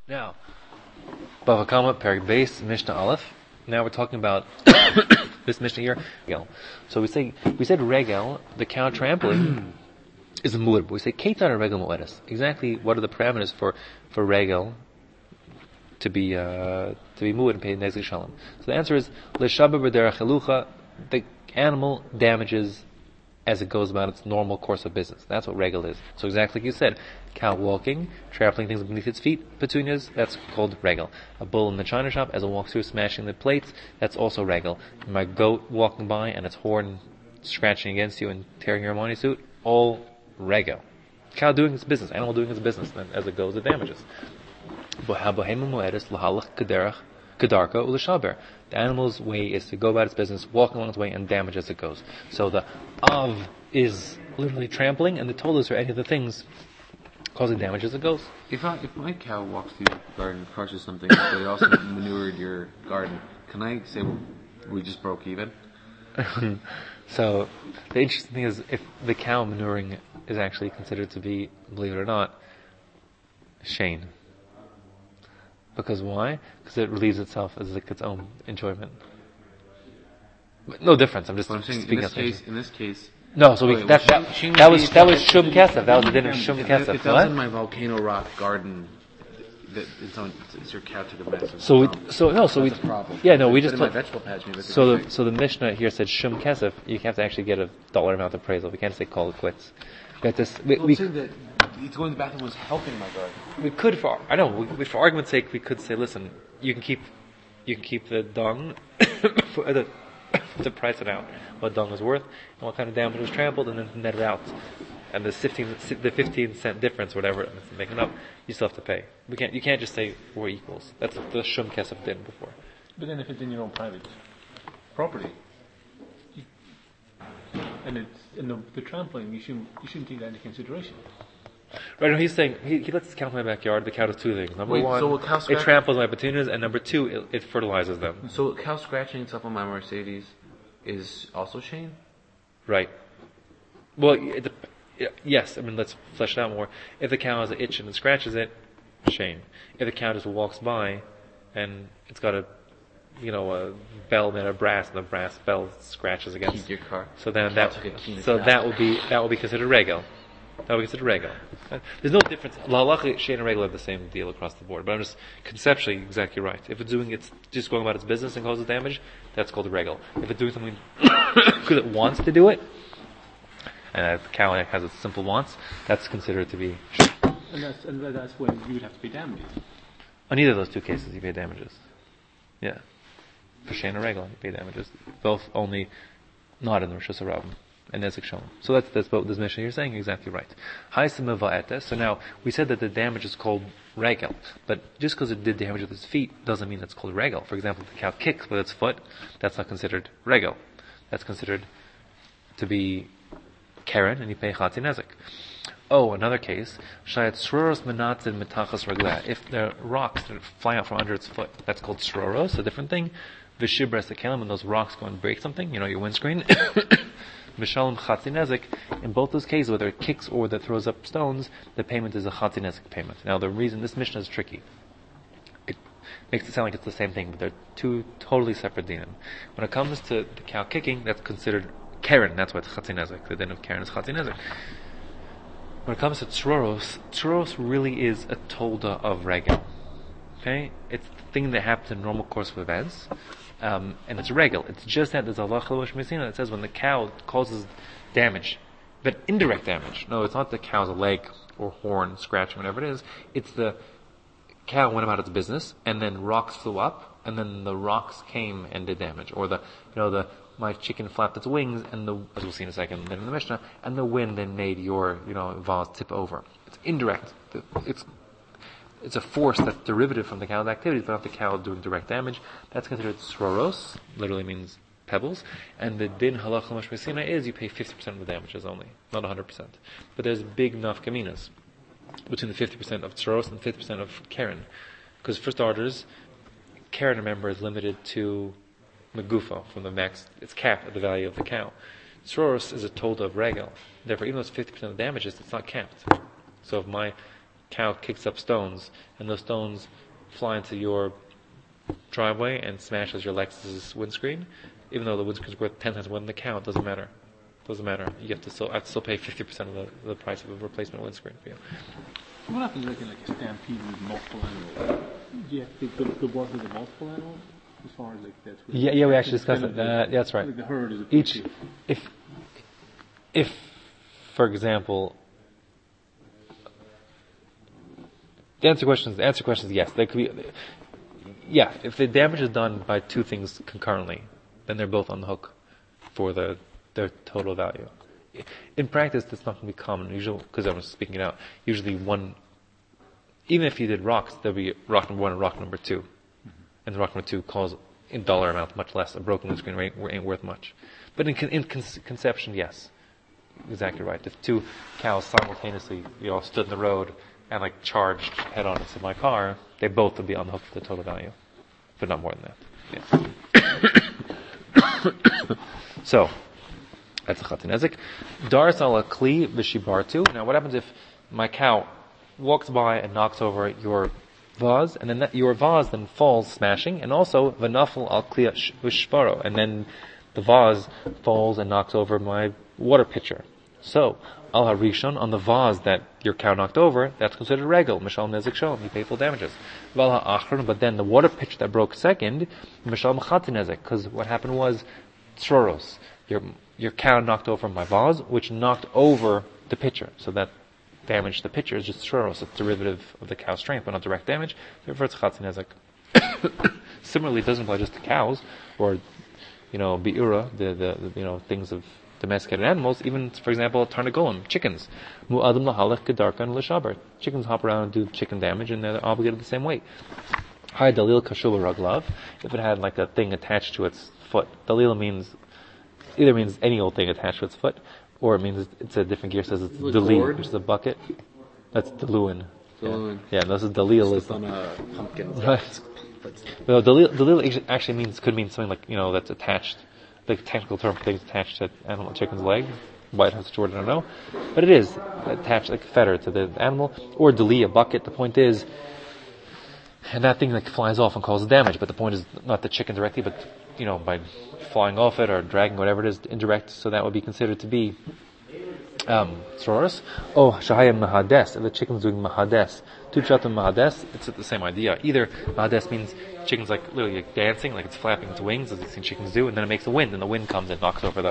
Now, Bava Kama, Perik Beis, Mishnah Aleph. Now we're talking about this Mishnah here. Regel. So we said regel, the cow trampling, is a mu'ed. But we say Keitan or regel mu'edes. Exactly what are the parameters for regel to be mu'ed and pay nezek shalom? So the answer is l'shabba b'derech halucha. The animal damages as it goes about its normal course of business. That's what regel is. So exactly like you said, cow walking, trampling things beneath its feet, petunias, that's called regel. A bull in the china shop, as it walks through, smashing the plates, that's also regel. My goat walking by and its horn scratching against you and tearing your Armani suit, all regel. Cow doing its business, animal doing its business, and as it goes, it damages. The animal's way is to go about its business, walk along its way, and damage as it goes. So the av is literally trampling, and the tolas are any of the things causing damage as it goes. If my cow walks through your garden, crushes something, but it also manured your garden, can I say we just broke even? So the interesting thing is, if the cow manuring is actually considered to be, believe it or not, shane. Because why? Because it relieves itself as like its own enjoyment. But no difference. I'm just speaking in this case. No, so that was shum kesef. That was the din of shum kesef. If that was in my volcano rock garden, it's your cow took a mess. We just my vegetable patch. So the Mishnah here said shum kesef. You have to actually get a dollar amount appraisal. We can't say call it quits. We saying that going to the bathroom was helping my garden. We could, for argument's sake, we could say, listen, you can keep the dung to price it out, what dung is worth, and what kind of damage was trampled, and then net it out. And the 15 cent difference, whatever, making up, you still have to pay. You can't just say we're equals. That's the shum kesef did before. But then if it's in your own private property, and it's in the trampling, you shouldn't take that into consideration. Right, no, he's saying he lets the cow in my backyard. The cow does two things. Number one, it tramples my petunias, and number two, it fertilizes them. So a cow scratching itself on my Mercedes is also shame? Right. Well, yes. I mean, let's flesh it out more. If the cow has an itch and it scratches it, shame. If the cow just walks by and it's got a bell made of brass, and the brass bell scratches against your car. So then that would be considered regel. That would be considered regel. There's no difference. La'alacha, shein and regel are the same deal across the board. But I'm just conceptually exactly right. If it's just going about its business and causes damage, that's called a regel. If it's doing something because it wants to do it, and the cow has its simple wants, that's considered to be. And that's when you would have to pay damages. On either of those two cases, you pay damages. Yeah. For shein and regel, you pay damages. Both only not in the Rosh Hashanah. And nezek shalom. So that's what this Mishnah you're saying exactly right. So now we said that the damage is called regel, but just because it did damage with its feet doesn't mean it's called regel. For example, if the cow kicks with its foot, that's not considered regel. That's considered to be keren, and you pay chati nezek. Oh, another case, shayat sroros menatzin metachas reglah. If the rocks that fly out from under its foot, that's called sroros, a different thing. V'shibras kelim, when those rocks go and break something, your windscreen. Mishalom chati nezek. In both those cases, whether it kicks or whether it throws up stones, the payment is a chati nezek payment. Now, the reason this Mishnah is tricky, it makes it sound like it's the same thing, but they're two totally separate dinim. When it comes to the cow kicking, that's considered keren. That's why it's chati nezek. The din of keren is chati nezek. When it comes to tzuros really is a tolda of regel. Okay, it's the thing that happens in normal course of events. And it's regel. It's just that there's a halacha l'rosh mesina that says when the cow causes damage, but indirect damage. No, it's not the cow's leg or horn scratching, whatever it is. It's the cow went about its business, and then rocks flew up, and then the rocks came and did damage. Or my chicken flapped its wings, and as we'll see in a second, then in the Mishnah, and the wind then made your vase tip over. It's indirect. It's a force that's derivative from the cow's activities, but not the cow doing direct damage. That's considered sroros, literally means pebbles. And the din halacha l'rosh mesina is you pay 50% of the damages only, not 100%. But there's big nafkaminas between the 50% of sroros and 50% of keren. Because for starters, keren, remember, is limited to megufa, from the max, it's capped at the value of the cow. Sroros is a tolda of regel. Therefore, even though it's 50% of the damages, it's not capped. So if my cow kicks up stones, and those stones fly into your driveway and smashes your Lexus windscreen, even though the windscreen's worth 10 times more than the cow, it doesn't matter. Doesn't matter. You have to still pay 50% of the price of a replacement windscreen for you. What happens like in like a stampede with multiple animals? Do you have to take the work of the multiple animals? As far as like that's where Yeah, we actually discussed it. That's right. Like the herd is a Each, if, for example, the answer question is yes. There could be, if the damage is done by two things concurrently, then they're both on the hook for their total value. In practice, that's not going to be common. Usually, because I'm speaking it out, usually one, even if you did rocks, there'll be rock number 1 and rock number 2. And the rock number 2 calls in dollar amount much less. A broken windscreen ain't worth much. But in conception, yes. Exactly right. If two cows simultaneously, stood in the road and like charged head on into my car, they both would be on the hook for the total value. But not more than that. Yeah. So, that's a chatin nezek. Daras ala kli v'shibartu. Now what happens if my cow walks by and knocks over your vase, and then your vase then falls smashing, and also v'nafel al kli v'shbaro, and then the vase falls and knocks over my water pitcher. So, al harishon, on the vase that your cow knocked over, that's considered regel, mishal nezek shalom, you pay full damages. Val ha'achron, but then the water pitcher that broke second, mishal chatin nezek, because what happened was tsroros. Your cow knocked over my vase, which knocked over the pitcher. So that damage to the pitcher is just tsroros, it's derivative of the cow's strength, but not direct damage. Therefore, it's chatzin nezek. Similarly, it doesn't apply just to cows, or, bi'ura, the things of domesticated animals, even, for example, tarnagolim, chickens. Mu'adim lahalach kedarkan l'shaber. Chickens hop around and do chicken damage, and they're obligated the same weight. Hi dalil kashuv raglav. If it had like a thing attached to its foot, dalil either means any old thing attached to its foot, or it means it's a different gear. It says it's dalil, which is a bucket. That's daluin. Yeah, this is dalil. It's on a pumpkin. Right. Well, dalil actually could mean something like, that's attached, the technical term for things attached to animal, chicken's leg. Why it has such a word, I don't know. But it is attached like a fetter to the animal. Or dali, a bucket. The point is, and that thing like flies off and causes damage, but the point is not the chicken directly, but, by flying off it or dragging whatever it is, indirect, so that would be considered to be, tsroros. Oh, shahayim mahades, if the chicken's doing mahades. Tuchatum mahades, it's the same idea. Either mahades means chicken's like literally like dancing, like it's flapping its wings, as these chickens do, and then it makes a wind, and the wind comes and knocks over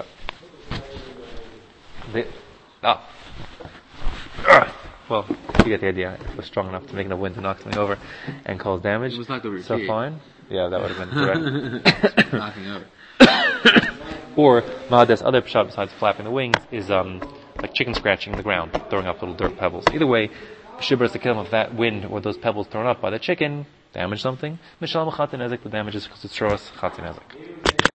well, you get the idea. It was strong enough to make enough wind to knock something over and cause damage. It was knocked over your so feet. Fine. Yeah, that would have been correct. Knocking over. Or mahades, other pshat besides flapping the wings, is like chicken scratching the ground, throwing up little dirt pebbles. Either way, shibur is the kill of that wind or those pebbles thrown up by the chicken damage something. Mishal chatin nezek, the damage is because it's tsroros chatin nezek.